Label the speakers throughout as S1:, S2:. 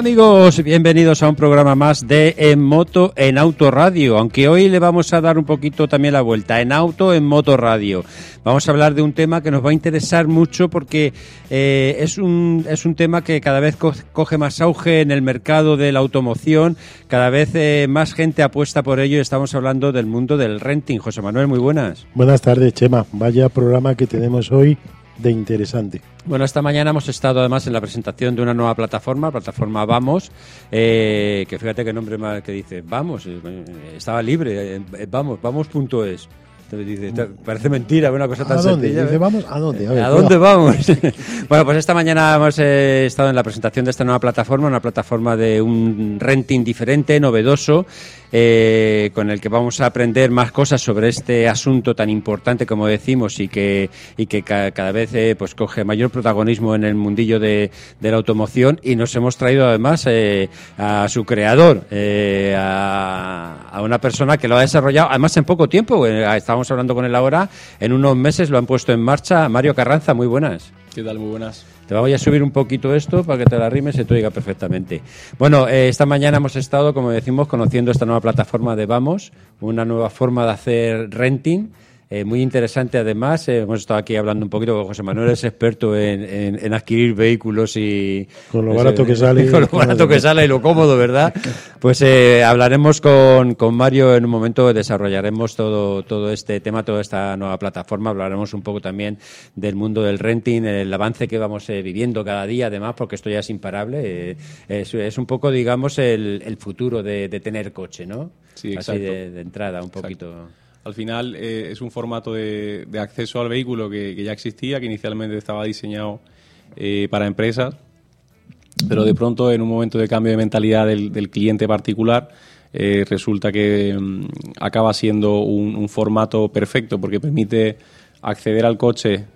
S1: Amigos, bienvenidos a un programa más de En Moto en Auto Radio, aunque hoy le vamos a dar un poquito también la vuelta, en Auto en Moto Radio. Vamos a hablar de un tema que nos va a interesar mucho porque es un tema que cada vez coge más auge en el mercado de la automoción, cada vez más gente apuesta por ello y estamos hablando del mundo del renting. José Manuel, muy buenas.
S2: Buenas tardes, Chema. Vaya programa que tenemos hoy de interesante.
S1: Bueno, esta mañana hemos estado además en la presentación de una nueva plataforma Vamos, que fíjate qué nombre mal que dice, Vamos, estaba libre, vamos.es. Dice, parece mentira, una cosa tan sencilla.
S2: Dice, ¿vamos? ¿A dónde?
S1: ¿A dónde vamos? Bueno, pues esta mañana hemos estado en la presentación de esta nueva plataforma, una plataforma de un renting diferente, novedoso, con el que vamos a aprender más cosas sobre este asunto tan importante, como decimos, y que cada vez pues coge mayor protagonismo en el mundillo de la automoción. Y nos hemos traído además a su creador, a una persona que lo ha desarrollado además en poco tiempo. Estábamos hablando con él ahora, en unos meses lo han puesto en marcha. Mario Carranza, muy buenas.
S3: ¿Qué tal? Muy buenas.
S1: Te voy a subir un poquito esto para que te la rimes y te oiga perfectamente. Bueno, esta mañana hemos estado, como decimos, conociendo esta nueva plataforma de Vamos, una nueva forma de hacer renting. Muy interesante además, hemos estado aquí hablando un poquito, porque José Manuel es experto en adquirir vehículos y...
S2: Con lo barato que sale.
S1: Con lo barato que sale y lo cómodo, ¿verdad? Pues hablaremos con Mario en un momento, desarrollaremos todo este tema, toda esta nueva plataforma, hablaremos un poco también del mundo del renting, el avance que vamos viviendo cada día además, porque esto ya es imparable, es un poco, digamos, el futuro de tener coche, ¿no?
S3: Sí, exacto.
S1: Así de entrada, un poquito...
S3: Exacto. Al final es un formato de acceso al vehículo que ya existía, que inicialmente estaba diseñado para empresas, pero de pronto en un momento de cambio de mentalidad del cliente particular resulta que acaba siendo un formato perfecto porque permite acceder al coche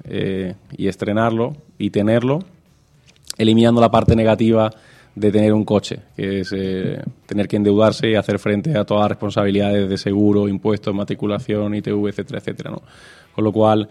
S3: y estrenarlo y tenerlo, eliminando la parte negativa de tener un coche, que es tener que endeudarse y hacer frente a todas las responsabilidades de seguro, impuestos, matriculación, ITV, etcétera, etcétera, ¿no? Con lo cual,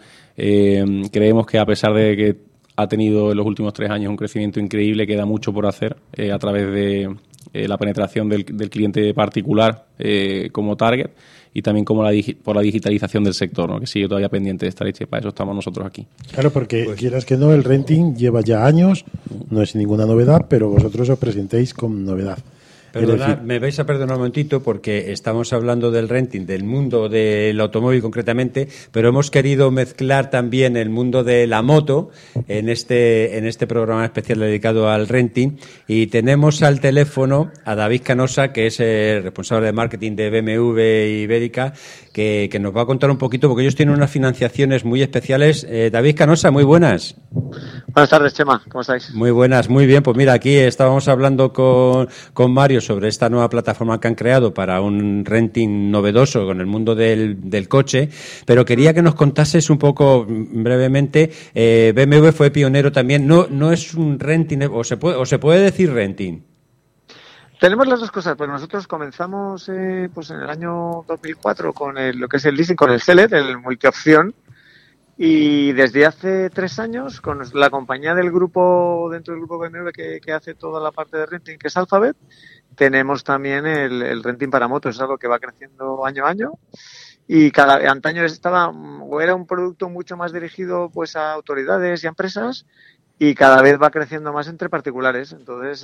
S3: creemos que a pesar de que ha tenido en los últimos 3 años un crecimiento increíble, queda mucho por hacer a través de la penetración del cliente particular como target y también como por la digitalización del sector, ¿no? Que sigue todavía pendiente de estar hecha, y para eso estamos nosotros aquí.
S2: Claro, porque quieras que no, el renting lleva ya años, no es ninguna novedad, pero vosotros os presentéis con novedad.
S1: Perdonad, me vais a perdonar un momentito porque estamos hablando del renting, del mundo del automóvil concretamente, pero hemos querido mezclar también el mundo de la moto en este programa especial dedicado al renting, y tenemos al teléfono a David Canosa, que es el responsable de marketing de BMW Ibérica, que nos va a contar un poquito, porque ellos tienen unas financiaciones muy especiales. David Canosa, muy buenas.
S4: Buenas tardes, Chema, ¿cómo estáis?
S1: Muy buenas, muy bien. Pues mira, aquí estábamos hablando con Mario sobre esta nueva plataforma que han creado para un renting novedoso con el mundo del coche, pero quería que nos contases un poco brevemente. BMW fue pionero también. No es un renting, o se puede decir renting.
S4: Tenemos las dos cosas, pues nosotros comenzamos pues en el año 2004 con lo que es el leasing, con el Select, el multiopción, y desde hace 3 años con la compañía del grupo, dentro del grupo BMW que hace toda la parte de renting, que es Alphabet, tenemos también el renting para motos. Es algo que va creciendo año a año, y antaño era un producto mucho más dirigido pues a autoridades y a empresas, y cada vez va creciendo más entre particulares. Entonces,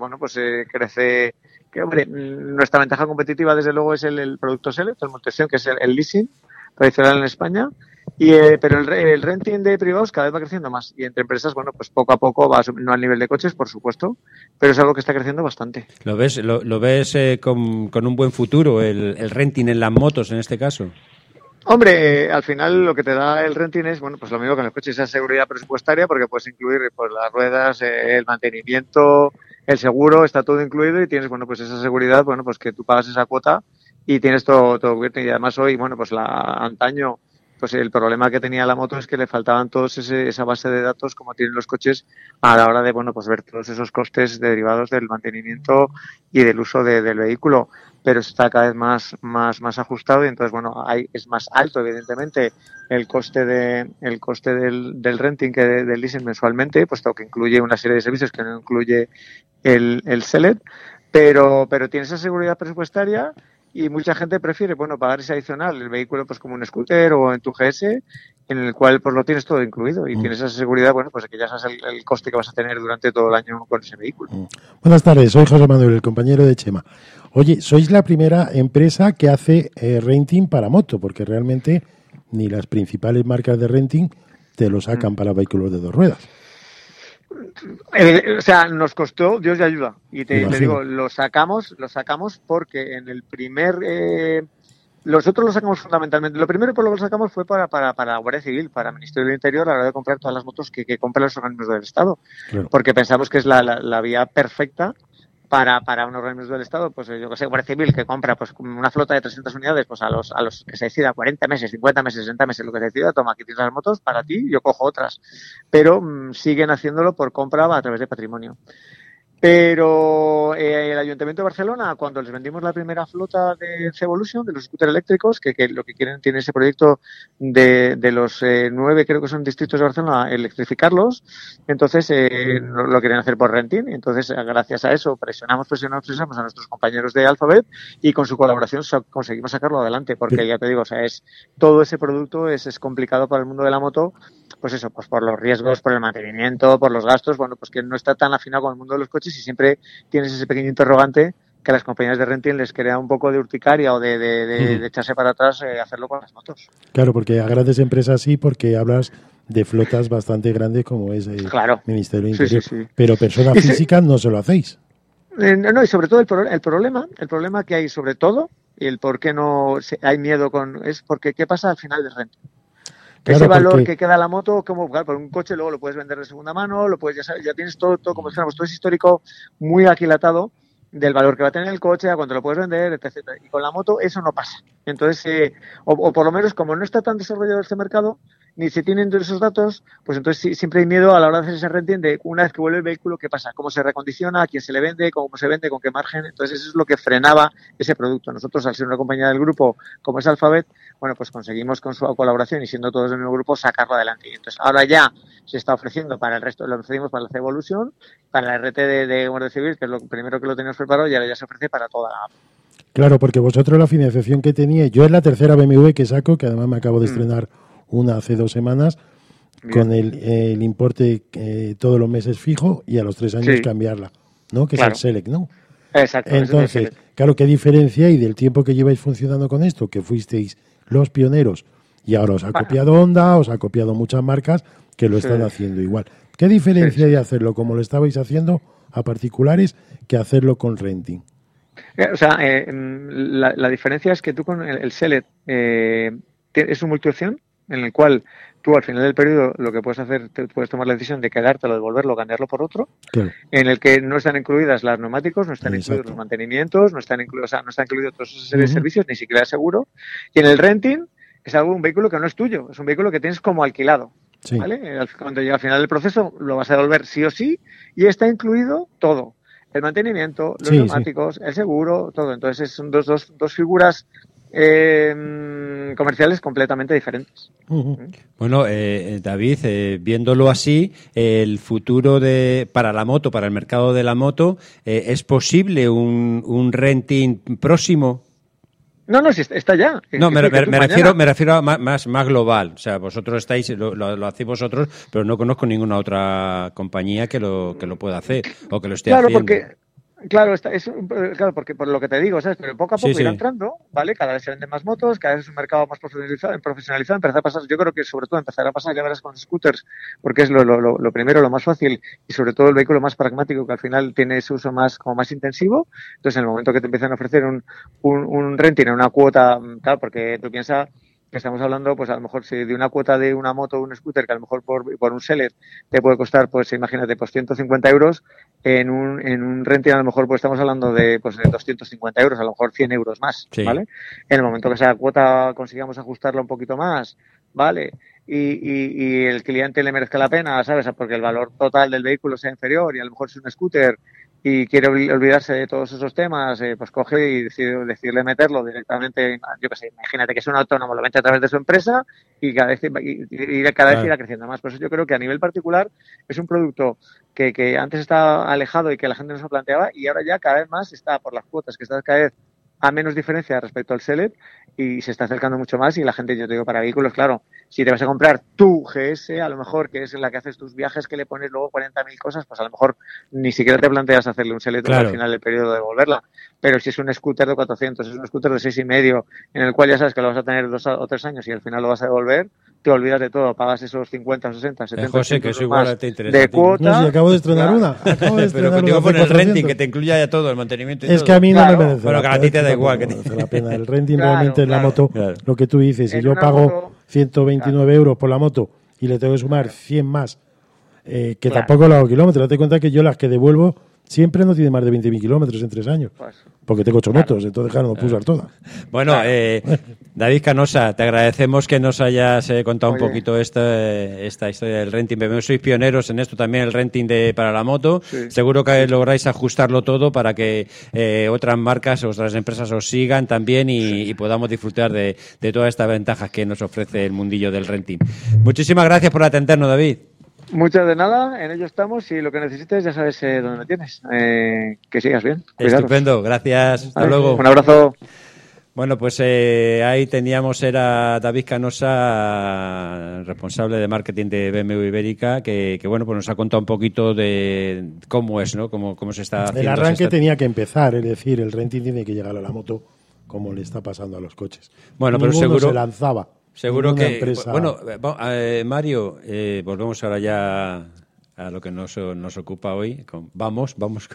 S4: crece. Que, hombre, nuestra ventaja competitiva, desde luego, es el producto Select, el multiopción, que es el leasing tradicional en España. Pero el renting de privados cada vez va creciendo más, y entre empresas, bueno, pues poco a poco va, no al nivel de coches, por supuesto, pero es algo que está creciendo bastante.
S1: ¿Lo ves con un buen futuro el renting en las motos en este caso?
S4: Hombre, al final lo que te da el renting es, bueno, pues lo mismo que en los coches, esa seguridad presupuestaria, porque puedes incluir pues las ruedas, el mantenimiento, el seguro, está todo incluido, y tienes, bueno, pues esa seguridad, bueno, pues que tú pagas esa cuota y tienes todo cubierto. Y además hoy, bueno, pues antaño pues el problema que tenía la moto es que le faltaban todos esa base de datos como tienen los coches a la hora de, bueno, pues ver todos esos costes derivados del mantenimiento y del uso del vehículo. Pero está cada vez más ajustado y entonces, bueno, es más alto, evidentemente, el coste del renting que del leasing mensualmente, puesto que incluye una serie de servicios que no incluye el Select, pero tiene esa seguridad presupuestaria y mucha gente prefiere, bueno, pagar ese adicional, el vehículo pues como un scooter o en tu GS, en el cual pues lo tienes todo incluido y tienes esa seguridad, bueno, pues que ya sabes el coste que vas a tener durante todo el año con ese vehículo.
S2: Buenas tardes, soy José Manuel, el compañero de Chema. Oye, sois la primera empresa que hace renting para moto, porque realmente ni las principales marcas de renting te lo sacan para vehículos de dos ruedas.
S4: O sea, nos costó Dios y ayuda. Y te digo, lo sacamos porque en el primer... nosotros lo sacamos fundamentalmente. Lo primero por lo que lo sacamos fue para Guardia Civil, para el Ministerio del Interior, a la hora de comprar todas las motos que compran los organismos del Estado. Claro. Porque pensamos que es la vía perfecta para un organismo del Estado, pues yo que sé, Guardia Civil, que compra pues una flota de 300 unidades, pues a los que se decida 40 meses, 50 meses, 60 meses, lo que se decida, toma, aquí tienes las motos, para ti, yo cojo otras. Pero siguen haciéndolo por compra a través de patrimonio. Pero el Ayuntamiento de Barcelona, cuando les vendimos la primera flota de C-Evolution, de los scooters eléctricos, que lo que quieren, tiene ese proyecto de los 9, creo que son distritos de Barcelona, electrificarlos, entonces lo quieren hacer por renting. Entonces, gracias a eso, presionamos a nuestros compañeros de Alphabet y con su colaboración conseguimos sacarlo adelante, porque ya te digo, o sea, todo ese producto es complicado para el mundo de la moto, pues eso, pues por los riesgos, por el mantenimiento, por los gastos, bueno, pues que no está tan afinado con el mundo de los coches y siempre tienes ese pequeño interrogante que a las compañías de renting les crea un poco de urticaria o de echarse para atrás hacerlo con las motos.
S2: Claro, porque a grandes empresas sí, porque hablas de flotas bastante grandes como es el Ministerio del Interior, sí. Pero persona física no se lo hacéis.
S4: No, y sobre todo el problema que hay sobre todo, y el por qué no hay miedo es porque ¿qué pasa al final del renting? Claro, ese valor que queda la moto, como claro, por un coche luego lo puedes vender de segunda mano, lo puedes, ya tienes todo como dijéramos, todo ese histórico muy aquilatado del valor que va a tener el coche, a cuánto lo puedes vender, etc. Y con la moto eso no pasa. Entonces, o por lo menos como no está tan desarrollado este mercado, ni se tienen todos esos datos, pues entonces sí, siempre hay miedo a la hora de hacer ese renting de una vez que vuelve el vehículo, ¿qué pasa? ¿Cómo se recondiciona? ¿A quién se le vende? ¿Cómo se vende? ¿Con qué margen? Entonces eso es lo que frenaba ese producto. Nosotros, al ser una compañía del grupo como es Alphabet, bueno, pues conseguimos con su colaboración y siendo todos del mismo grupo sacarlo adelante. Y entonces ahora ya se está ofreciendo para el resto, lo ofrecimos para la C-Evolution, para la RT de Guardia Civil, que es lo primero que lo teníamos preparado, y ahora ya se ofrece para toda la app.
S2: Claro, porque vosotros la financiación que teníais, yo es la tercera BMW que saco, que además me acabo de estrenar una hace 2 semanas, bien, con el importe todos los meses fijo y a los 3 años cambiarla, ¿no? Que claro, es el Select, ¿no?
S4: Exacto.
S2: Entonces, claro, ¿qué diferencia hay del tiempo que lleváis funcionando con esto, que fuisteis los pioneros y ahora os ha copiado Honda, os ha copiado muchas marcas que lo están haciendo igual? ¿Qué diferencia hay de hacerlo como lo estabais haciendo a particulares que hacerlo con renting?
S4: O sea, la diferencia es que tú con el Select es un multiopción en el cual tú al final del periodo lo que puedes hacer, te puedes tomar la decisión de quedártelo, devolverlo, cambiarlo por otro, claro, en el que no están incluidas las neumáticos, no están incluidos los mantenimientos, no están incluidos todos esos servicios, ni siquiera el seguro. Y en el renting es un vehículo que no es tuyo, es un vehículo que tienes como alquilado. Sí. ¿Vale? Cuando llega al final del proceso lo vas a devolver sí o sí y está incluido todo. El mantenimiento, los neumáticos, el seguro, todo. Entonces son dos figuras comerciales completamente diferentes.
S1: Bueno, David, viéndolo así, el futuro para la moto, para el mercado de la moto, ¿es posible un renting próximo?
S4: No, si está ya.
S1: No, me refiero a más global. O sea, vosotros estáis, lo hacéis vosotros, pero no conozco ninguna otra compañía que lo pueda hacer o que lo esté haciendo.
S4: Claro, porque por lo que te digo, ¿sabes? Pero poco a poco irá entrando, ¿vale? Cada vez se venden más motos, cada vez es un mercado más profesionalizado, empezar a pasar, yo creo que sobre todo empezará a pasar, ya verás, con los scooters, porque es lo primero, lo más fácil y sobre todo el vehículo más pragmático que al final tiene ese uso más intensivo. Entonces, en el momento que te empiezan a ofrecer un renting, una cuota, claro, porque tú piensas que estamos hablando, pues a lo mejor si de una cuota de una moto o un scooter, que a lo mejor por un Select te puede costar, pues imagínate, pues 150 euros, en un renting a lo mejor pues estamos hablando de 250 euros, a lo mejor 100 euros más, ¿vale? En el momento que esa cuota consigamos ajustarla un poquito más, ¿vale? Y el cliente le merezca la pena, ¿sabes? Porque el valor total del vehículo sea inferior y a lo mejor es un scooter y quiere olvidarse de todos esos temas, pues coge y decirle meterlo directamente, yo qué sé, imagínate que es un autónomo, lo mete a través de su empresa y cada vez irá creciendo más. Por eso yo creo que a nivel particular es un producto que antes estaba alejado y que la gente no se planteaba, y ahora ya cada vez más está por las cuotas, que está cada vez a menos diferencia respecto al Select, y se está acercando mucho más. Y la gente, yo te digo, para vehículos, claro, si te vas a comprar tu GS, a lo mejor, que es en la que haces tus viajes, que le pones luego 40.000 cosas, pues a lo mejor ni siquiera te planteas hacerle un Select al final del periodo de devolverla. Pero si es un scooter de 400, es un scooter de 6,5, en el cual ya sabes que lo vas a tener 2 o 3 años y al final lo vas a devolver, te olvidas de todo, pagas esos 50, 60, 70
S1: José, que eso igual te interesa
S4: de cuota.
S2: No, si acabo de estrenar una.
S1: Pero contigo con el renting, que te incluya ya todo, el mantenimiento y
S2: es
S1: todo.
S2: que a mí no me merece
S1: bueno, que a ti te da igual.
S2: No merece la pena. El renting realmente en la moto, lo que tú dices, si yo pago
S4: moto,
S2: 129 euros por la moto y le tengo que sumar 100 más, que tampoco lo hago kilómetros, date cuenta que yo las que devuelvo siempre no tiene más de 20.000 kilómetros en 3 años. Porque tengo 8 motos, entonces no puedo usar todas.
S1: Bueno, David Canosa, te agradecemos que nos hayas contado un poquito esta historia del renting. Vemos, sois pioneros en esto también, el renting para la moto. Sí. Seguro que lográis ajustarlo todo para que otras marcas, otras empresas os sigan también y podamos disfrutar de todas estas ventajas que nos ofrece el mundillo del renting. Muchísimas gracias por atendernos, David.
S4: Muchas de nada, en ello estamos, y lo que necesites ya sabes dónde me tienes. Que sigas bien. Cuidaros.
S1: Estupendo, gracias. Hasta luego.
S4: Un abrazo.
S1: Bueno, pues ahí teníamos, era David Canosa, responsable de marketing de BMW Ibérica, que bueno, pues nos ha contado un poquito de cómo es, ¿no? Cómo se está haciendo.
S2: El arranque tenía que empezar, es decir, el renting tiene que llegar a la moto como le está pasando a los coches.
S1: Bueno, pero seguro
S2: se lanzaba.
S1: Seguro que...
S2: Empresa...
S1: Bueno, Mario, volvemos ahora ya a lo que nos ocupa hoy. Vamos.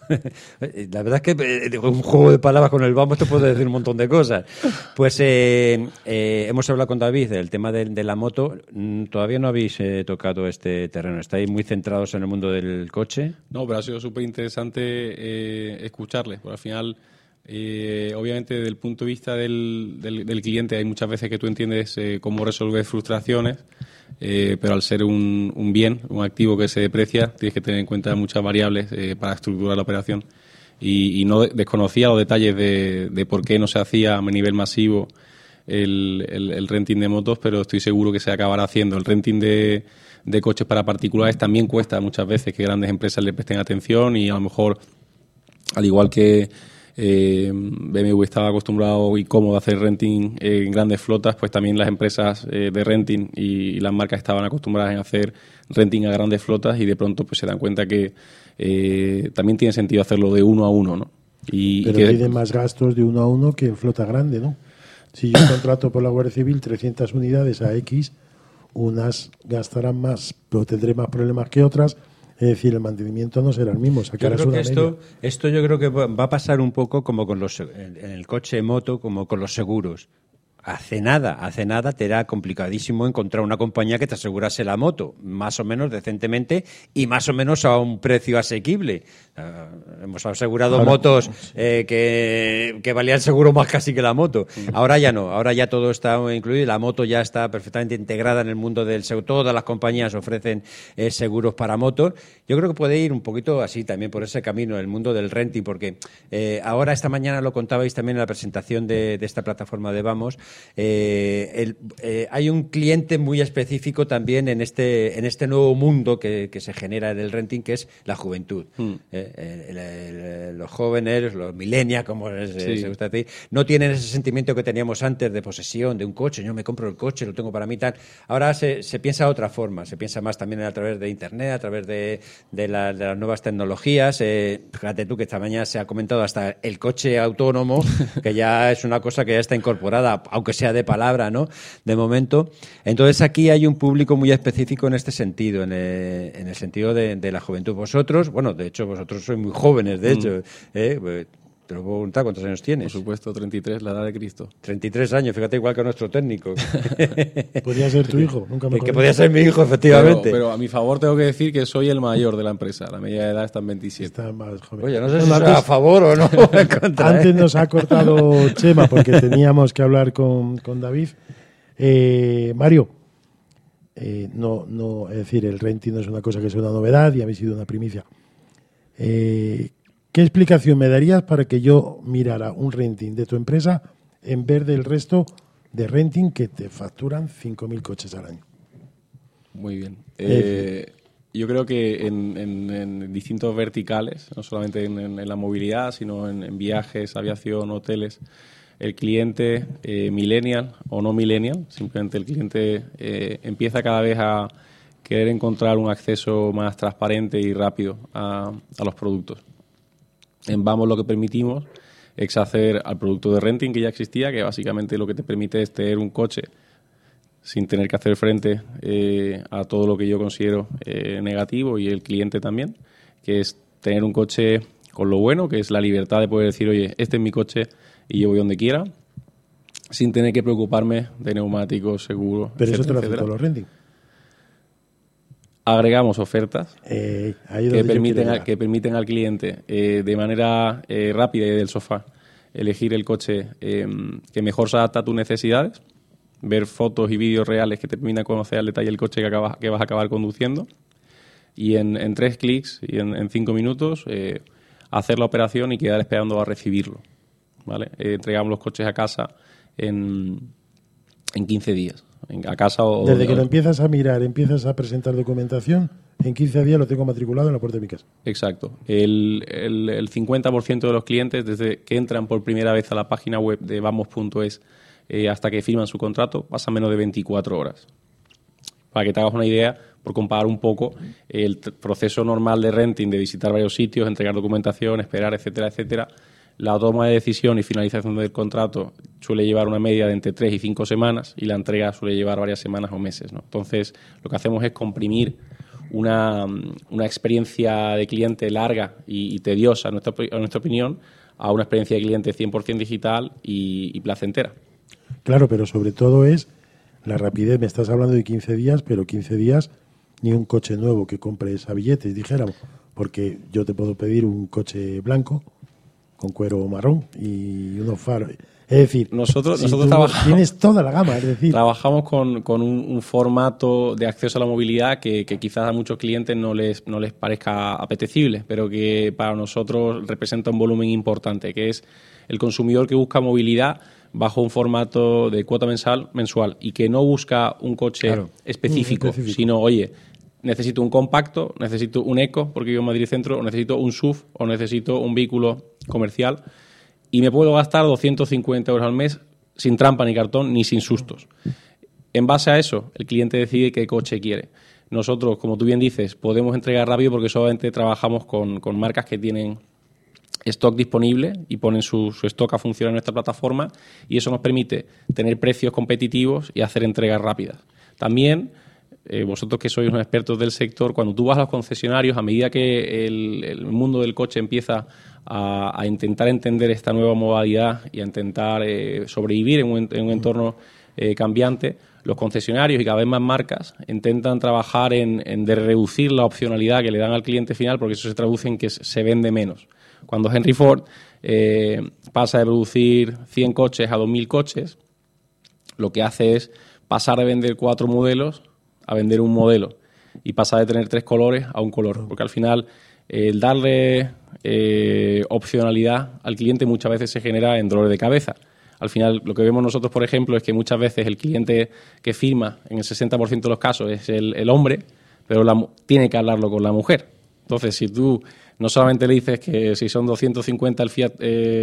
S1: La verdad es que un juego de palabras con el vamos te puede decir un montón de cosas. Pues hemos hablado con David del tema de la moto. Todavía no habéis tocado este terreno. ¿Estáis muy centrados en el mundo del coche?
S3: No, pero ha sido súper interesante escucharles. Porque al final... obviamente desde el punto de vista del cliente hay muchas veces que tú entiendes cómo resolver frustraciones, pero al ser un bien, un activo que se deprecia, tienes que tener en cuenta muchas variables para estructurar la operación, y no desconocía los detalles de por qué no se hacía a nivel masivo el renting de motos, pero estoy seguro que se acabará haciendo. El renting de coches para particulares también cuesta muchas veces que grandes empresas le presten atención, y a lo mejor, al igual que BMW estaba acostumbrado y cómodo a hacer renting en grandes flotas, pues también las empresas de renting y las marcas estaban acostumbradas en hacer renting a grandes flotas, y de pronto pues se dan cuenta que también tiene sentido hacerlo de uno a uno, ¿no?
S2: Pero piden más gastos de uno a uno que en flota grande, ¿no? Si yo contrato por la Guardia Civil 300 unidades a X, unas gastarán más, pero tendré más problemas que otras. Es decir, el mantenimiento no será el mismo.
S1: Yo creo que esto yo creo que va a pasar un poco como en el coche moto, como con los seguros. Hace nada te era complicadísimo encontrar una compañía que te asegurase la moto, más o menos decentemente y más o menos a un precio asequible. Hemos asegurado motos que valían seguro más casi que la moto. Ahora ya no, ahora ya todo está incluido, la moto ya está perfectamente integrada en el mundo del seguro. Todas las compañías ofrecen seguros para motos. Yo creo que puede ir un poquito así también por ese camino, el mundo del renting, porque ahora esta mañana lo contabais también en la presentación de esta plataforma de Vamos. Hay un cliente muy específico también en este nuevo mundo que se genera en el renting, que es la juventud. Los jóvenes, los millennials, como se gusta decir, no tienen ese sentimiento que teníamos antes de posesión de un coche. Yo me compro el coche, lo tengo para mí, tal. Ahora se piensa de otra forma, se piensa más también a través de Internet, a través de las nuevas tecnologías. Fíjate tú que esta mañana se ha comentado hasta el coche autónomo, que ya es una cosa que ya está incorporada, aunque sea de palabra, ¿no? De momento. Entonces aquí hay un público muy específico en este sentido, en el sentido de la juventud. Vosotros, bueno, de hecho vosotros sois muy jóvenes, de hecho, te lo puedo preguntar, ¿cuántos años tienes?
S3: Por supuesto, 33, la edad de Cristo.
S1: 33 años, fíjate, igual que nuestro técnico.
S2: Podría ser tu hijo, nunca me acuerdo.
S1: Que podría ser mi hijo, efectivamente.
S3: Pero a mi favor tengo que decir que soy el mayor de la empresa. La media de edad está en 27.
S2: Está más joven.
S1: Oye, no sé si es a favor o no.
S2: Antes nos ha cortado Chema porque teníamos que hablar con David. Mario, no, es decir, el renting no es una cosa que sea una novedad y habéis sido una primicia. ¿Qué explicación me darías para que yo mirara un renting de tu empresa en vez del resto de renting que te facturan 5.000 coches al año?
S3: Muy bien. Yo creo que en distintos verticales, no solamente en la movilidad, sino en viajes, aviación, hoteles, el cliente millennial o no millennial, simplemente el cliente empieza cada vez a querer encontrar un acceso más transparente y rápido a los productos. En Vamos lo que permitimos es hacer al producto de renting que ya existía, que básicamente lo que te permite es tener un coche sin tener que hacer frente a todo lo que yo considero negativo y el cliente también, que es tener un coche con lo bueno, que es la libertad de poder decir, oye, este es mi coche y yo voy donde quiera, sin tener que preocuparme de neumáticos, seguros,
S2: pero
S3: etcétera,
S2: eso te lo hacen
S3: etcétera.
S2: todos los renting.
S3: Agregamos ofertas
S2: Ahí
S3: que permiten al cliente de manera rápida y del sofá elegir el coche que mejor se adapta a tus necesidades, ver fotos y vídeos reales que te permitan conocer al detalle el coche que vas a acabar conduciendo y en 3 clics y en 5 minutos hacer la operación y quedar esperando a recibirlo, ¿vale? Entregamos los coches a casa en 15 días. A casa o
S2: desde que lo empiezas a mirar, empiezas a presentar documentación, en 15 días lo tengo matriculado en la puerta de mi casa.
S3: Exacto. El 50% de los clientes, desde que entran por primera vez a la página web de vamos.es hasta que firman su contrato, pasan menos de 24 horas. Para que te hagas una idea, por comparar un poco, el proceso normal de renting, de visitar varios sitios, entregar documentación, esperar, etcétera, etcétera, la toma de decisión y finalización del contrato suele llevar una media de entre 3 y 5 semanas y la entrega suele llevar varias semanas o meses, ¿no? Entonces, lo que hacemos es comprimir una experiencia de cliente larga y tediosa, en nuestra opinión, a una experiencia de cliente 100% digital y placentera.
S2: Claro, pero sobre todo es la rapidez. Me estás hablando de 15 días, pero 15 días ni un coche nuevo que compres a billetes, dijéramos, porque yo te puedo pedir un coche blanco con cuero marrón y unos faros. Es decir,
S3: nosotros
S2: tienes toda la gama, es decir,
S3: trabajamos con un formato de acceso a la movilidad que quizás a muchos clientes no les parezca apetecible, pero que para nosotros representa un volumen importante, que es el consumidor que busca movilidad bajo un formato de cuota mensual y que no busca un coche específico, sino, oye, necesito un compacto, necesito un eco porque vivo en Madrid Centro, o necesito un SUV, o necesito un vehículo comercial y me puedo gastar 250 euros al mes sin trampa ni cartón ni sin sustos. En base a eso, el cliente decide qué coche quiere. Nosotros, como tú bien dices, podemos entregar rápido porque solamente trabajamos con marcas que tienen stock disponible y ponen su stock a funcionar en nuestra plataforma y eso nos permite tener precios competitivos y hacer entregas rápidas. También vosotros que sois unos expertos del sector, cuando tú vas a los concesionarios, a medida que el mundo del coche empieza a intentar entender esta nueva modalidad y a intentar sobrevivir en un entorno cambiante, los concesionarios y cada vez más marcas intentan trabajar en reducir la opcionalidad que le dan al cliente final porque eso se traduce en que se vende menos. Cuando Henry Ford pasa de producir 100 coches a 2.000 coches, lo que hace es pasar de vender 4 modelos a vender un modelo y pasa de tener 3 colores a un color, porque al final el darle opcionalidad al cliente muchas veces se genera en dolores de cabeza. Al final lo que vemos nosotros, por ejemplo, es que muchas veces el cliente que firma, en el 60% de los casos, es el hombre, pero tiene que hablarlo con la mujer. Entonces, si tú no solamente le dices que si son 250 el Fiat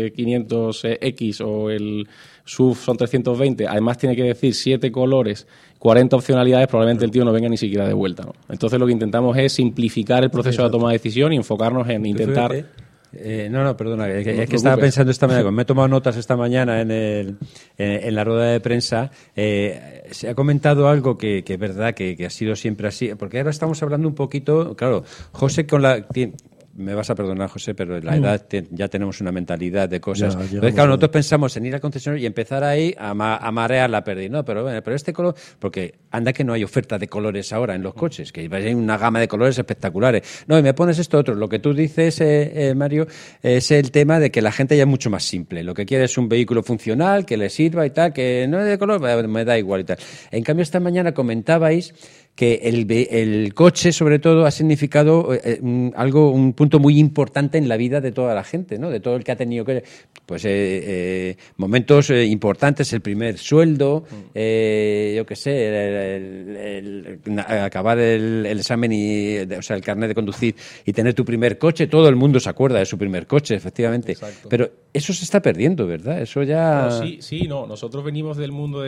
S3: 500X o el SUV son 320, además tiene que decir 7 colores, 40 opcionalidades, probablemente el tío no venga ni siquiera de vuelta, ¿no? Entonces lo que intentamos es simplificar el proceso de toma de decisión y enfocarnos en intentar...
S1: Perdona, es que estaba pensando esta mañana, me he tomado notas esta mañana en la rueda de prensa, se ha comentado algo que es verdad que ha sido siempre así, porque ahora estamos hablando un poquito, claro, José me vas a perdonar, José, pero la edad ya tenemos una mentalidad de cosas. Entonces, claro, nosotros pensamos en ir al concesionario y empezar ahí a marear la pérdida. No, pero este color, porque anda que no hay oferta de colores ahora en los coches, que hay una gama de colores espectaculares. No, y me pones esto otro. Lo que tú dices, Mario, es el tema de que la gente ya es mucho más simple. Lo que quiere es un vehículo funcional, que le sirva y tal, que no es de color, me da igual y tal. En cambio, esta mañana comentabais que el coche, sobre todo, ha significado un punto muy importante en la vida de toda la gente, ¿no? De todo el que ha tenido que... Pues momentos importantes, el primer sueldo, yo qué sé, acabar el examen o sea, el carnet de conducir y tener tu primer coche. Todo el mundo se acuerda de su primer coche, efectivamente.
S3: Exacto.
S1: Pero eso se está perdiendo, ¿verdad? Eso ya...
S3: No, Nosotros venimos del mundo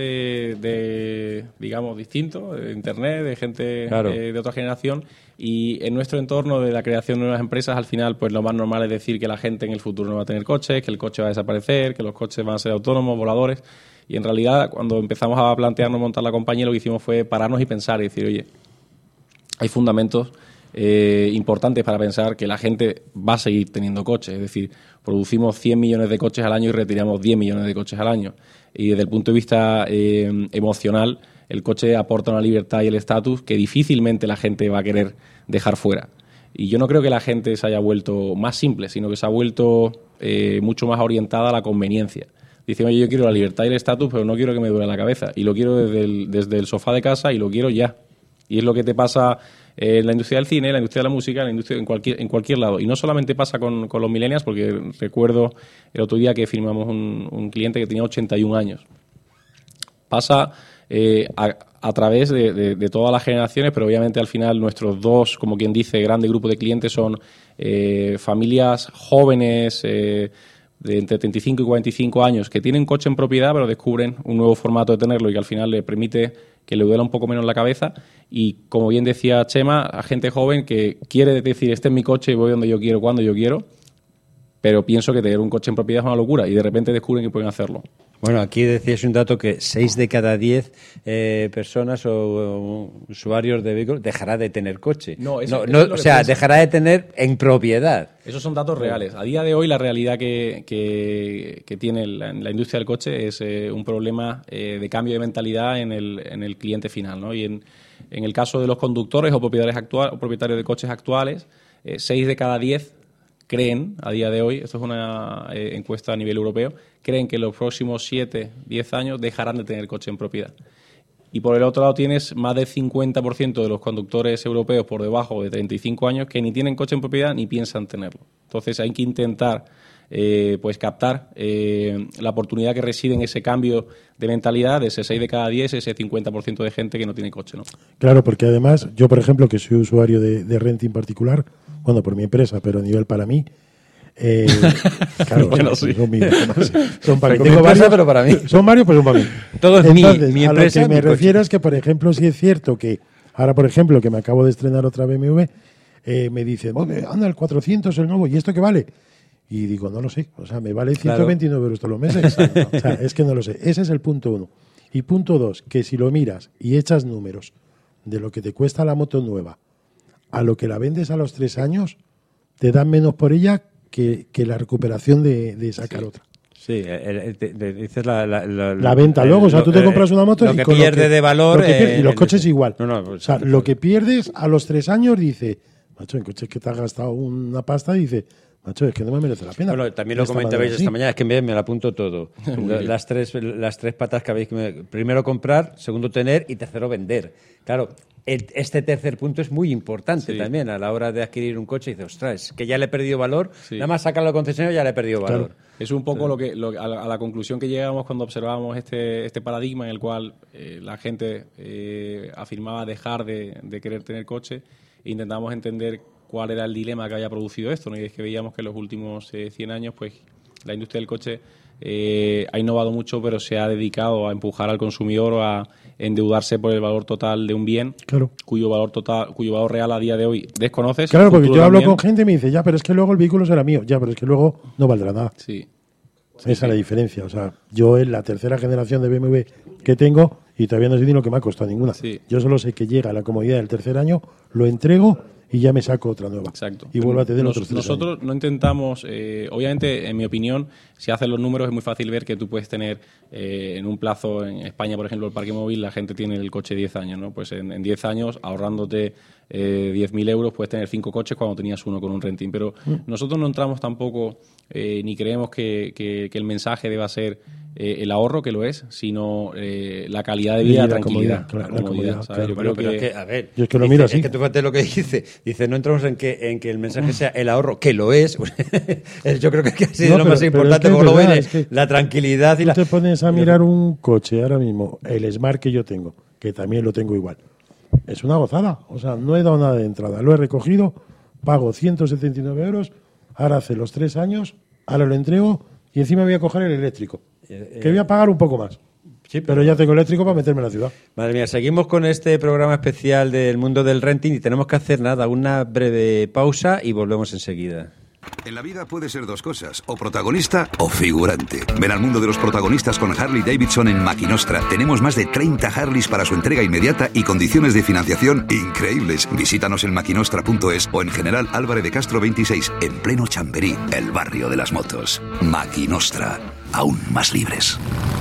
S3: de digamos, distinto, de Internet, de gente de otra generación, y en nuestro entorno de la creación de nuevas empresas, al final, pues lo más normal es decir que la gente en el futuro no va a tener coches, que el coche va a desaparecer, que los coches van a ser autónomos, voladores, y en realidad, cuando empezamos a plantearnos montar la compañía, lo que hicimos fue pararnos y pensar y decir, oye, hay fundamentos importantes para pensar que la gente va a seguir teniendo coches. Es decir, producimos 100 millones de coches al año y retiramos 10 millones de coches al año. Y desde el punto de vista emocional, el coche aporta una libertad y el estatus que difícilmente la gente va a querer dejar fuera. Y yo no creo que la gente se haya vuelto más simple, sino que se ha vuelto mucho más orientada a la conveniencia. Dicen, oye, yo quiero la libertad y el estatus, pero no quiero que me duele la cabeza. Y lo quiero desde el sofá de casa y lo quiero ya. Y es lo que te pasa en la industria del cine, en la industria de la música, en cualquier lado. Y no solamente pasa con los millennials, porque recuerdo el otro día que firmamos un cliente que tenía 81 años. Pasa a través de todas las generaciones, pero obviamente al final nuestros dos, como quien dice, grandes grupos de clientes son familias jóvenes de entre 35 y 45 años que tienen coche en propiedad, pero descubren un nuevo formato de tenerlo y que al final le permite que le duela un poco menos la cabeza. Y como bien decía Chema, a gente joven que quiere decir, este es mi coche y voy donde yo quiero, cuando yo quiero, pero pienso que tener un coche en propiedad es una locura y de repente descubren que pueden hacerlo.
S1: Bueno, aquí decías un dato que 6 de cada 10 personas o usuarios de vehículos dejará de tener coche. O sea, dejará de tener en propiedad.
S3: Esos son datos reales. A día de hoy la realidad que tiene la industria del coche es un problema de cambio de mentalidad en el cliente final, ¿no? Y en el caso de los conductores o propietarios de coches actuales, 6 de cada 10 creen, a día de hoy, esto es una encuesta a nivel europeo, creen que en los próximos 7, 10 años dejarán de tener coche en propiedad. Y por el otro lado tienes más del 50% de los conductores europeos por debajo de 35 años que ni tienen coche en propiedad ni piensan tenerlo. Entonces hay que intentar pues captar la oportunidad que reside en ese cambio de mentalidad, de ese 6 de cada 10, ese 50% de gente que no tiene coche, ¿no?
S2: Claro, porque además, yo por ejemplo, que soy usuario de renting particular, bueno, por mi empresa, pero a nivel para mí, claro,
S3: bueno, sí.
S2: Son para mí.
S1: Tengo varios, pero para mí.
S2: Son varios, pero son para mí.
S1: Todo es
S2: Entonces,
S1: mi empresa.
S2: A lo que me refiero es que, por ejemplo, sí es cierto que ahora, por ejemplo, que me acabo de estrenar otra BMW, me dicen, anda, el 400 el nuevo, ¿y esto qué vale? Y digo, no lo sé. O sea, me vale 129 euros todos los meses. O sea, es que no lo sé. Ese es el punto 1. Y punto 2, que si lo miras y echas números de lo que te cuesta la moto nueva a lo que la vendes a los 3 años, te dan menos por ella que la recuperación de sacar otra.
S1: Sí, dices
S2: la venta luego, o sea, tú te compras una moto
S1: lo
S2: y
S1: que
S2: con
S1: pierde de valor
S2: y los coches igual.
S1: Pues,
S2: o sea, lo que pierdes a los 3 años, dice, macho, en coches que te has gastado una pasta, dice, macho, es que no me merece la pena.
S1: Bueno, también lo comentabais esta mañana, es que me lo apunto todo. las tres patas que habéis que primero comprar, segundo tener y tercero vender. Claro, este tercer punto es muy importante también a la hora de adquirir un coche. Y dices, ostras, que ya le he perdido valor, nada más sacarlo al concesionario ya le he perdido valor.
S3: Claro. Es un poco a la conclusión que llegamos cuando observábamos este paradigma en el cual la gente afirmaba dejar de querer tener coche e intentábamos entender cuál era el dilema que había producido esto, ¿no? Y es que veíamos que en los últimos 100 años pues la industria del coche ha innovado mucho, pero se ha dedicado a empujar al consumidor a endeudarse por el valor total de un bien, cuyo valor real a día de hoy desconoces.
S2: Claro, porque yo hablo con gente y me dice, ya, pero es que luego el vehículo será mío, ya, pero es que luego no valdrá nada.
S3: Sí.
S2: Esa es la diferencia. O sea, yo en la tercera generación de BMW que tengo, y todavía no sé ni lo que me ha costado ninguna. Sí. Yo solo sé que llega a la comodidad del tercer año, lo entrego y ya me saco otra nueva.
S3: Exacto.
S2: Y vuelvo a tener otros 3
S3: Nosotros
S2: años.
S3: no intentamos, obviamente, en mi opinión, si haces los números es muy fácil ver que tú puedes tener en un plazo, en España, por ejemplo, el parque móvil, la gente tiene el coche 10 años, ¿no? Pues en 10 años, ahorrándote 10.000 euros, puedes tener 5 coches cuando tenías uno con un renting. Pero nosotros no entramos tampoco, ni creemos que el mensaje deba ser el ahorro, que lo es, sino la calidad de vida y la tranquilidad.
S2: La comodidad,
S3: ¿sabes? Yo
S1: Pero
S3: creo
S1: es que, a ver,
S2: yo es que lo miro así.
S1: Es que tú fíjate lo que dice, no entramos en que el mensaje sea el ahorro, que lo es. Yo creo que ha sido lo más importante,
S2: es que
S1: porque luego
S2: verdad,
S1: viene
S2: es que
S1: la tranquilidad y
S2: tú
S1: la...
S2: te pones a mirar un coche ahora mismo, el Smart que yo tengo, que también lo tengo igual. Es una gozada. O sea, no he dado nada de entrada. Lo he recogido, pago 179 euros, ahora hace los 3 años, ahora lo entrego y encima voy a coger el eléctrico. Que voy a pagar un poco más. Sí, pero ya tengo eléctrico para meterme en la ciudad.
S1: Madre mía, seguimos con este programa especial del mundo del renting y tenemos que hacer una breve pausa y volvemos enseguida.
S5: En la vida puede ser dos cosas, o protagonista o figurante. Ven al mundo de los protagonistas con Harley Davidson en Maquinostra. Tenemos más de 30 Harleys para su entrega inmediata y condiciones de financiación increíbles. Visítanos en maquinostra.es o en General Álvarez de Castro 26, en pleno Chamberí, el barrio de las motos. Maquinostra, aún más libres.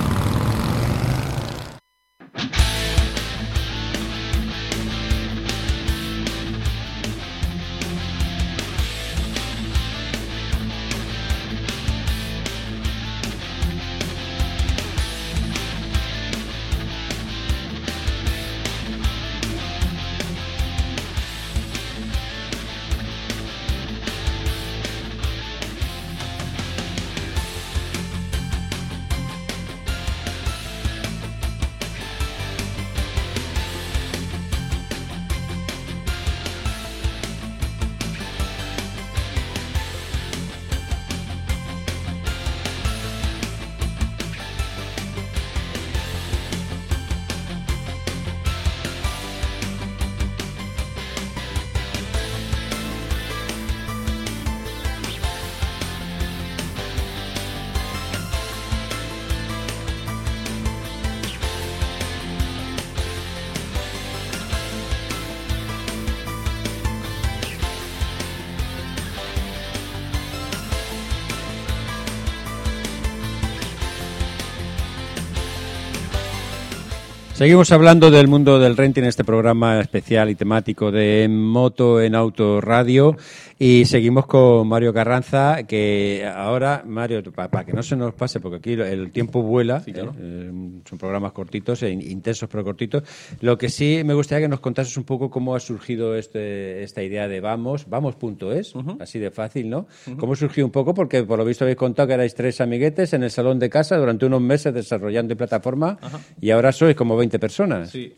S1: Seguimos hablando del mundo del renting en este programa especial y temático de Moto en Auto Radio y seguimos con Mario Carranza, que ahora, Mario, para que no se nos pase, porque aquí el tiempo vuela, sí, claro. Son programas cortitos, intensos pero cortitos. Lo que sí me gustaría que nos contases un poco cómo ha surgido esta idea de vamos.es, así de fácil, ¿no? ¿Cómo surgió un poco? Porque por lo visto habéis contado que erais 3 amiguetes en el salón de casa durante unos meses desarrollando plataforma y ahora sois como 20 personas.
S3: Sí.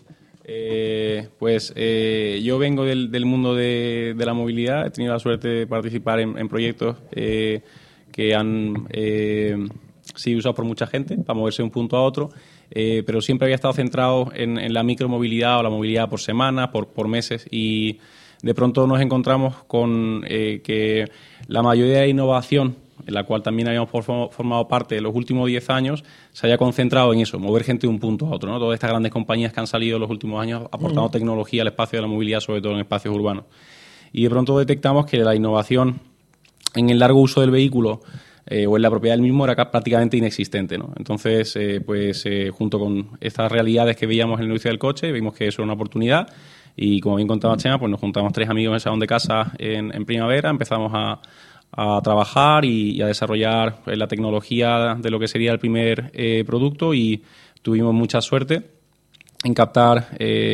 S3: Yo vengo del mundo de la movilidad. He tenido la suerte de participar en proyectos que han sido usados por mucha gente para moverse de un punto a otro, pero siempre había estado centrado en la micromovilidad o la movilidad por semanas, por meses, y de pronto nos encontramos con que la mayoría de innovación, en la cual también habíamos formado parte de los últimos 10 años, se haya concentrado en eso, mover gente de un punto a otro, ¿no? Todas estas grandes compañías que han salido en los últimos años aportando tecnología al espacio de la movilidad, sobre todo en espacios urbanos. Y de pronto detectamos que la innovación en el largo uso del vehículo o en la propiedad del mismo era prácticamente inexistente, ¿no? Entonces, junto con estas realidades que veíamos en la industria del coche, vimos que eso era una oportunidad y, como bien contaba Chema, pues nos juntamos 3 amigos en el salón de casa en primavera, empezamos a trabajar y a desarrollar la tecnología de lo que sería el primer producto, y tuvimos mucha suerte en captar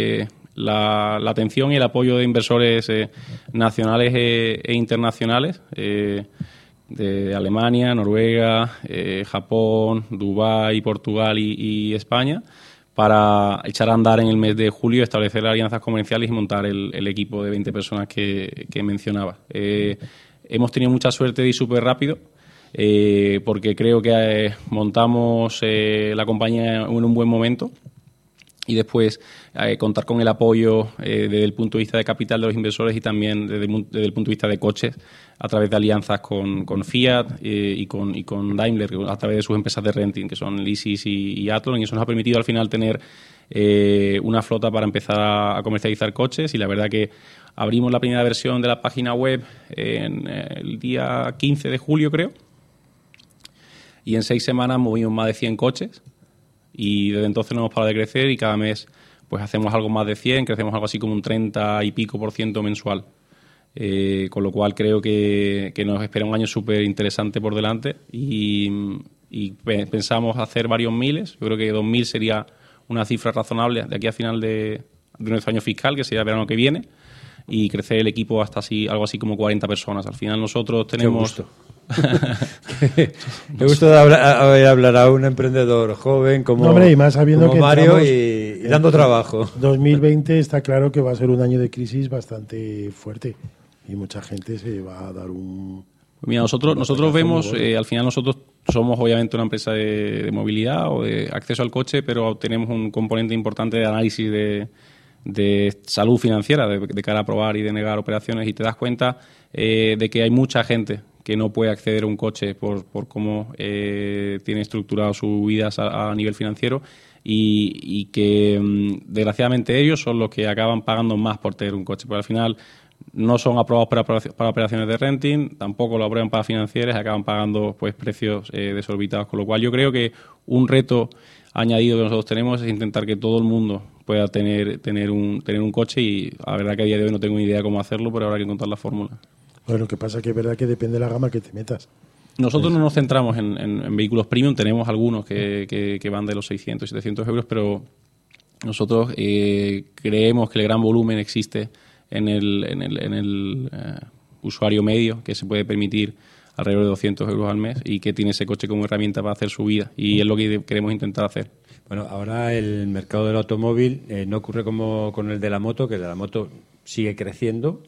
S3: la atención y el apoyo de inversores nacionales e internacionales de Alemania, Noruega, Japón, Dubái, Portugal y España, para echar a andar en el mes de julio, establecer alianzas comerciales y montar el equipo de 20 personas que mencionaba. Hemos tenido mucha suerte de ir súper rápido, porque creo que montamos la compañía en un buen momento, y después contar con el apoyo desde el punto de vista de capital de los inversores y también desde el punto de vista de coches, a través de alianzas con Fiat y con Daimler, a través de sus empresas de renting, que son Lysis y Athlon, y eso nos ha permitido al final tener una flota para empezar a comercializar coches. Y la verdad que abrimos la primera versión de la página web en el día 15 de julio, creo, y en 6 semanas movimos más de 100 coches, y desde entonces no hemos parado de crecer, y cada mes pues hacemos algo más de 100, crecemos algo así como un 30 y pico % mensual. Con lo cual creo que nos espera un año súper interesante por delante, y y pensamos hacer varios miles. Yo creo que 2.000 sería una cifra razonable de aquí a final de nuestro año fiscal, que sería el verano que viene, y crecer el equipo hasta algo así como 40 personas. Al final nosotros tenemos...
S1: Qué gusto. Me gusta hablar a un emprendedor joven como,
S2: no, hombre, y más sabiendo
S1: como
S2: que
S1: Mario y dando trabajo.
S2: 2020 está claro que va a ser un año de crisis bastante fuerte y mucha gente se va a dar un...
S3: Mira, nosotros vemos, al final nosotros somos obviamente una empresa de movilidad o de acceso al coche, pero tenemos un componente importante de análisis de salud financiera, de cara a aprobar y denegar operaciones, y te das cuenta de que hay mucha gente que no puede acceder a un coche por cómo tiene estructurado su vida a nivel financiero, y que desgraciadamente ellos son los que acaban pagando más por tener un coche, porque al final no son aprobados para operaciones de renting, tampoco lo aprueban para financieras, acaban pagando pues precios desorbitados, con lo cual yo creo que un reto añadido que nosotros tenemos es intentar que todo el mundo pueda tener un coche, y la verdad que a día de hoy no tengo ni idea cómo hacerlo, pero habrá que encontrar la fórmula.
S2: Bueno, lo que pasa es que es verdad que depende de la gama que te metas.
S3: Nosotros no nos centramos en vehículos premium, tenemos algunos que van de los 600 y 700 euros, pero nosotros creemos que el gran volumen existe en el usuario medio, que se puede permitir alrededor de 200 euros al mes y que tiene ese coche como herramienta para hacer su vida, y es lo que queremos intentar hacer.
S1: Bueno, ahora el mercado del automóvil no ocurre como con el de la moto, que el de la moto sigue creciendo,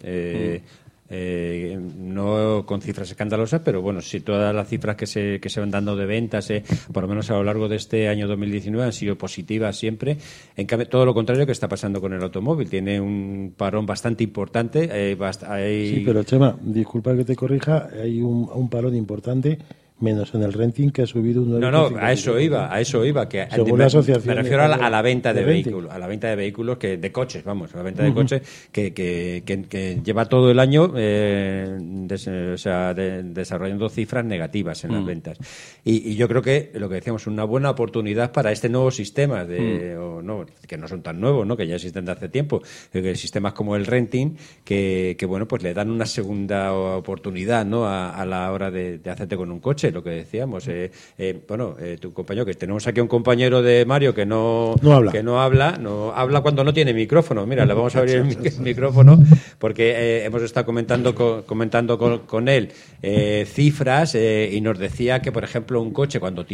S1: no con cifras escandalosas, pero bueno, sí, todas las cifras que se van dando de ventas, por lo menos a lo largo de este año 2019, han sido positivas siempre. En cambio, todo lo contrario que está pasando con el automóvil, tiene un parón bastante importante.
S2: Sí, pero Chema, disculpa que te corrija, hay un parón importante, menos en el renting, que ha subido un 9%.
S1: No, a eso iba, que
S2: según la asociación
S1: me refiero a la venta de vehículos, de coches, vamos, a la venta de coches que lleva todo el año desarrollando cifras negativas en las ventas. Y yo creo que lo que decíamos, una buena oportunidad para este nuevo sistema que no son tan nuevos, ¿no? Que ya existen de hace tiempo, sistemas como el renting que bueno, pues le dan una segunda oportunidad, ¿no? A la hora de hacerte con un coche. Lo que decíamos, tu compañero, que tenemos aquí un compañero de Mario que no habla cuando no tiene micrófono. Mira, le vamos a abrir el micrófono porque hemos estado comentando con él cifras, y nos decía que, por ejemplo, un coche, cuando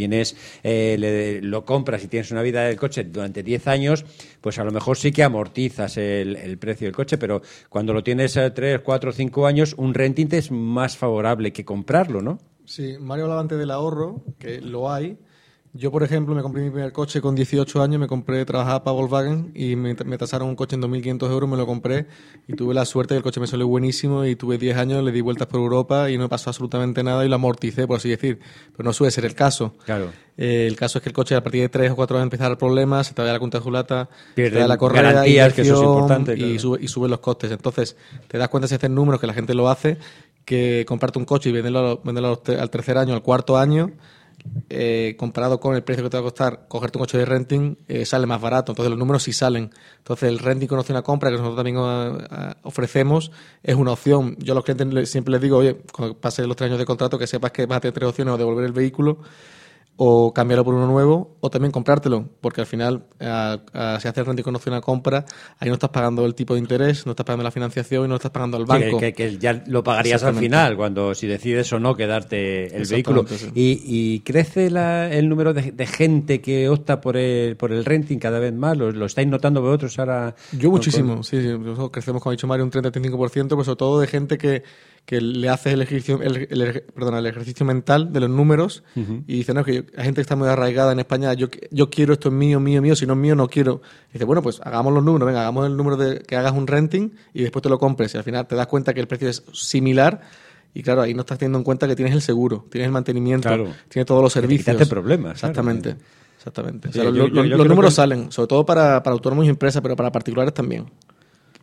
S1: lo compras y tienes una vida del coche durante 10 años, pues a lo mejor sí que amortizas el precio del coche, pero cuando lo tienes 3, 4, 5 años, un renting te es más favorable que comprarlo, ¿no?
S6: Sí, Mario hablaba antes del ahorro, que lo hay. Yo, por ejemplo, me compré mi primer coche con 18 años, trabajaba para Volkswagen y me tasaron un coche en 2.500 euros, me lo compré y tuve la suerte que el coche me salió buenísimo y tuve 10 años, le di vueltas por Europa y no me pasó absolutamente nada y lo amorticé, por así decir. Pero no suele ser el caso.
S1: Claro.
S6: El caso es que el coche a partir de 3 o 4 años empieza a dar problemas, se te va la cuenta de julata,
S1: pierde
S6: te da la correa,
S1: garantías, que eso es importante. Claro.
S6: Y suben los costes. Entonces, te das cuenta si haces números, que la gente lo hace, que comprarte un coche y venderlo al tercer año, al cuarto año, comparado con el precio que te va a costar cogerte un coche de renting, sale más barato. Entonces los números sí salen. Entonces el renting con opción a compra, que nosotros también ofrecemos, es una opción. Yo a los clientes siempre les digo, oye, cuando pases los 3 años de contrato, que sepas que vas a tener 3 opciones: o devolver el vehículo, o cambiarlo por uno nuevo, o también comprártelo, porque al final si haces renting con opción a compra, ahí no estás pagando el tipo de interés, no estás pagando la financiación y no estás pagando al banco.
S1: Sí, que ya lo pagarías al final, si decides o no quedarte el vehículo. Sí. Y crece el número de gente que opta por el renting cada vez más. ¿Lo estáis notando vosotros ahora?
S6: Yo muchísimo, sí. Nosotros crecemos, como ha dicho Mario, un 30-35%, pero sobre todo de gente que le hace el ejercicio mental de los números y dice, no, que hay gente que está muy arraigada en España, yo quiero, esto es mío, si no es mío no quiero. Y dice, bueno, pues hagamos los números, hagamos el número de que hagas un renting y después te lo compres, y al final te das cuenta que el precio es similar. Y claro, ahí no estás teniendo en cuenta que tienes el seguro, tienes el mantenimiento, tienes todos los servicios.
S1: Quítate problemas.
S6: Exactamente.
S1: Claro.
S6: Exactamente.
S1: Sí,
S6: o sea, los números salen, sobre todo para autónomos y empresas, pero para particulares también.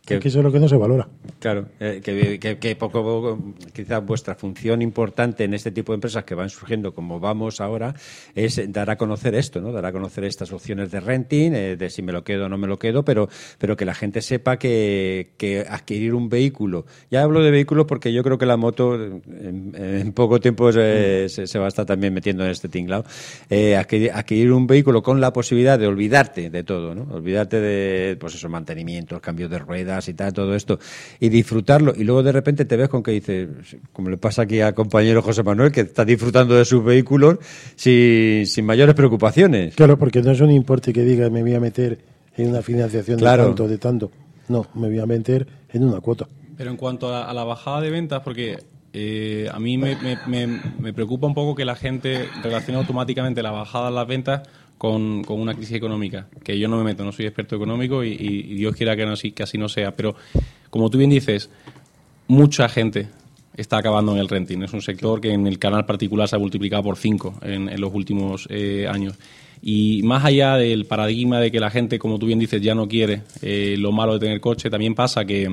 S2: Es que eso es lo que no se valora.
S1: Claro, que poco a poco, quizás vuestra función importante en este tipo de empresas que van surgiendo como vamos ahora es dar a conocer esto, ¿no? Dar a conocer estas opciones de renting, de si me lo quedo o no me lo quedo, pero que la gente sepa que adquirir un vehículo, ya hablo de vehículos porque yo creo que la moto en poco tiempo se va a estar también metiendo en este tinglado, adquirir un vehículo con la posibilidad de olvidarte de todo, ¿no? Olvidarte de, pues eso, mantenimientos, cambios de ruedas y tal, todo esto, y disfrutarlo, y luego de repente te ves con que dices, como le pasa aquí al compañero José Manuel, que está disfrutando de sus vehículos sin mayores preocupaciones.
S2: Claro, porque no es un importe que diga me voy a meter en una financiación de tanto. No, me voy a meter en una cuota.
S3: Pero en cuanto a la bajada de ventas, porque a mí me preocupa un poco que la gente relacione automáticamente la bajada de las ventas con una crisis económica, que yo no me meto, no soy experto económico y Dios quiera que así no sea, pero como tú bien dices, mucha gente está acabando en el renting. Es un sector que en el canal particular se ha multiplicado por 5 en los últimos años. Y más allá del paradigma de que la gente, como tú bien dices, ya no quiere lo malo de tener coche, también pasa que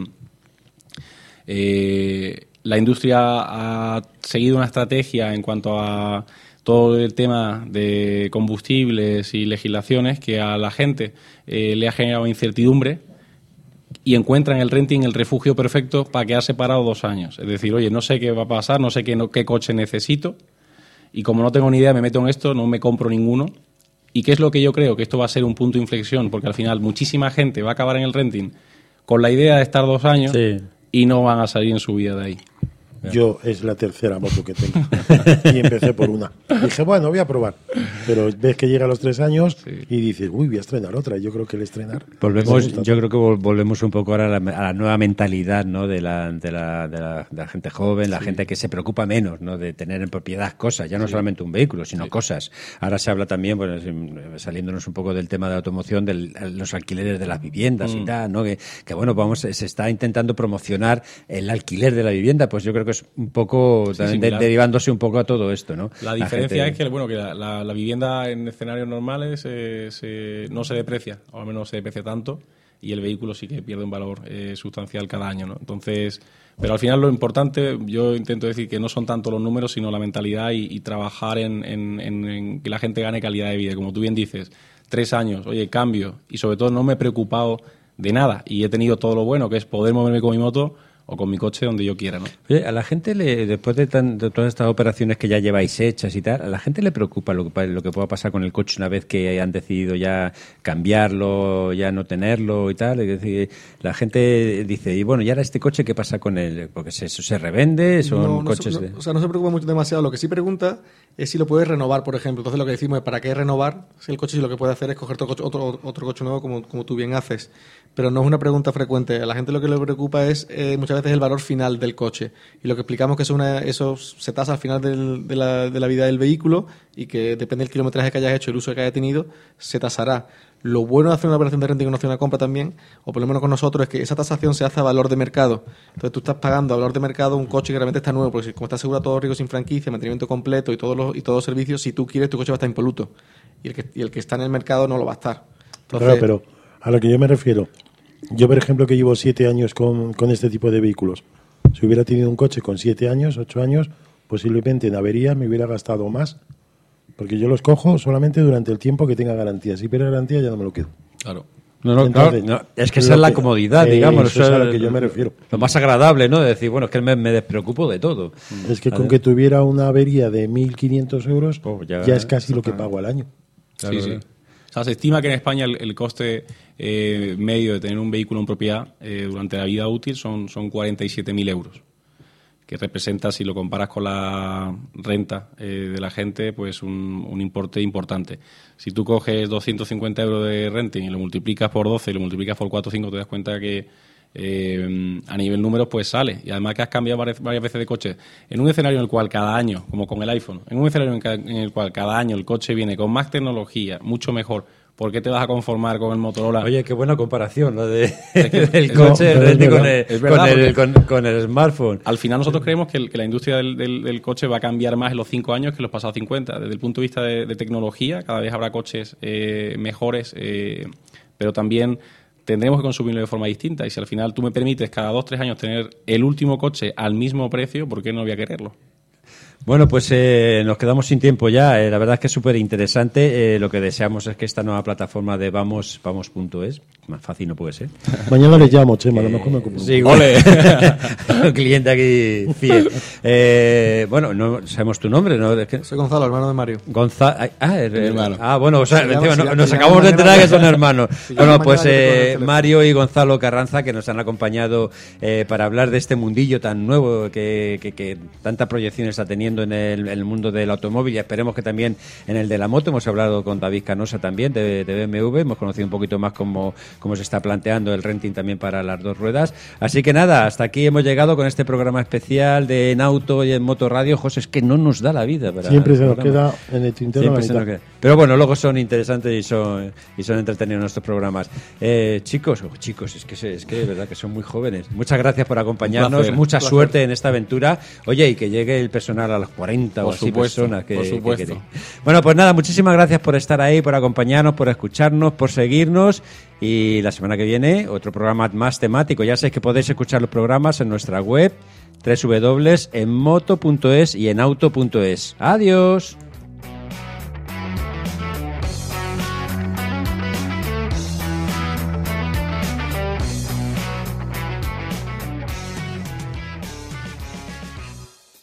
S3: la industria ha seguido una estrategia en cuanto a todo el tema de combustibles y legislaciones que a la gente le ha generado incertidumbre y encuentra en el renting el refugio perfecto para quedarse parado 2 años. Es decir, oye, no sé qué va a pasar, no sé qué coche necesito y como no tengo ni idea me meto en esto, no me compro ninguno. ¿Y qué es lo que yo creo? Que esto va a ser un punto de inflexión porque al final muchísima gente va a acabar en el renting con la idea de estar 2 años y no van a salir en su vida de ahí.
S2: Yo es la tercera moto que tengo y empecé por una. Dije, bueno, voy a probar. Pero ves que llega a los 3 años y dices, uy, voy a estrenar otra. Yo creo que el estrenar...
S1: Yo creo que volvemos un poco ahora a la nueva mentalidad, ¿no? de la gente joven, la gente que se preocupa menos, ¿no? De tener en propiedad cosas, ya no solamente un vehículo, sino cosas. Ahora se habla también, bueno, saliéndonos un poco del tema de la automoción, de los alquileres de las viviendas y tal, ¿no? Que bueno, se está intentando promocionar el alquiler de la vivienda, pues yo creo que es un poco también derivándose un poco a todo esto, ¿no?
S3: La diferencia es que la vivienda en escenarios normales no se deprecia, o al menos no se deprecia tanto, y el vehículo sí que pierde un valor sustancial cada año, ¿no? Entonces, pero al final lo importante, yo intento decir que no son tanto los números, sino la mentalidad y trabajar en que la gente gane calidad de vida. Como tú bien dices, 3 años, oye, cambio, y sobre todo no me he preocupado de nada, y he tenido todo lo bueno, que es poder moverme con mi moto o con mi coche donde yo quiera, ¿no?
S1: Oye, a la gente, después de todas estas operaciones que ya lleváis hechas y tal, a la gente le preocupa lo que pueda pasar con el coche una vez que han decidido ya cambiarlo, ya no tenerlo y tal. Es decir, la gente dice, y bueno, ¿y ahora este coche qué pasa con él? Porque se revende, son coches...
S6: O sea, no se preocupa mucho demasiado. Lo que sí pregunta es si lo puedes renovar, por ejemplo. Entonces lo que decimos es, ¿para qué renovar? Si el coche, si lo que puede hacer es coger otro coche nuevo como tú bien haces. Pero no es una pregunta frecuente. A la gente lo que le preocupa es muchas veces el valor final del coche. Y lo que explicamos que eso se tasa al final de la vida del vehículo y que depende del kilometraje que hayas hecho, el uso que haya tenido, se tasará. Lo bueno de hacer una operación de renting y no hacer una compra también, o por lo menos con nosotros, es que esa tasación se hace a valor de mercado. Entonces tú estás pagando a valor de mercado un coche que realmente está nuevo, porque como está asegurado todo riesgo sin franquicia, mantenimiento completo y todos los servicios, si tú quieres, tu coche va a estar impoluto. Y el que está en el mercado no lo va a estar. Entonces,
S2: claro, pero a lo que yo me refiero, yo por ejemplo que llevo 7 años con este tipo de vehículos, si hubiera tenido un coche con 7 años, 8 años, posiblemente en avería me hubiera gastado más, porque yo los cojo solamente durante el tiempo que tenga garantía. Si pierde garantía ya no me lo quedo.
S3: Claro.
S1: Entonces, es que esa es la comodidad, digamos.
S2: Eso es a lo que yo me refiero.
S1: Lo más agradable, ¿no? De decir, bueno, es que me despreocupo de todo.
S2: Es que con que tuviera una avería de 1.500 euros, ya es casi lo que pago al año.
S3: Claro, sí. O sea, se estima que en España el coste medio de tener un vehículo en propiedad durante la vida útil son 47.000 euros, que representa, si lo comparas con la renta de la gente, pues un importe importante. Si tú coges 250 euros de renting y lo multiplicas por 12 y lo multiplicas por 4 o 5, te das cuenta que a nivel números pues sale. Y además que has cambiado varias veces de coche. En un escenario en el cual cada año, como con el iPhone, en un escenario en el cual cada año el coche viene con más tecnología, mucho mejor, ¿por qué te vas a conformar con el Motorola?
S1: Oye, qué buena comparación, ¿no? Del coche con el smartphone.
S3: Al final nosotros creemos que la industria del coche va a cambiar más en los 5 años que en los pasados 50. Desde el punto de vista de tecnología, cada vez habrá coches mejores, pero también tendremos que consumirlo de forma distinta. Y si al final tú me permites cada 2-3 años tener el último coche al mismo precio, ¿por qué no voy a quererlo?
S1: Bueno, pues nos quedamos sin tiempo ya. La verdad es que es súper interesante. Lo que deseamos es que esta nueva plataforma de vamos.es, más fácil no puede ser.
S2: Mañana les llamo, Chema, a lo mejor me ocupo.
S1: Sí, ¡ole! Un cliente aquí fiel. Bueno, no sabemos tu nombre, ¿no? Es que...
S6: Soy Gonzalo, hermano de Mario.
S1: Gonzalo.
S3: hermano.
S1: Bueno, o sea,
S6: Se llama-
S1: encima,
S6: se llama-
S1: nos
S6: se
S1: acabamos
S6: llama
S1: de enterar
S6: mañana
S1: que son
S6: que-
S1: hermanos.
S6: se llama
S1: Bueno, pues
S6: mañana que te ponen el teléfono.
S1: Mario y Gonzalo Carranza, que nos han acompañado para hablar de este mundillo tan nuevo que tanta proyección está teniendo en el mundo del automóvil, y esperemos que también en el de la moto. Hemos hablado con David Canosa también de BMW, hemos conocido un poquito más cómo se está planteando el renting también para las dos ruedas. Así que nada, hasta aquí hemos llegado con este programa especial de En Auto y en Moto Radio. José, es que no nos da la vida para
S2: Siempre
S1: el
S2: se nos
S1: programa.
S2: queda en el tintero
S1: Siempre
S2: la
S1: se nos
S2: mitad.
S1: queda. Pero bueno, luego son interesantes y son entretenidos nuestros programas. Chicos, es que de verdad que son muy jóvenes. Muchas gracias por acompañarnos,
S3: placer,
S1: mucha
S3: un placer.
S1: suerte en esta aventura. Oye, y que llegue el personal a los 40 o
S3: Por
S1: así
S3: supuesto,
S1: personas que
S3: por supuesto.
S1: queréis. Bueno, pues nada, muchísimas gracias por estar ahí, por acompañarnos, por escucharnos, por seguirnos. Y la semana que viene, otro programa más temático. Ya sabéis que podéis escuchar los programas en nuestra web www.enmoto.es y enauto.es. Adiós.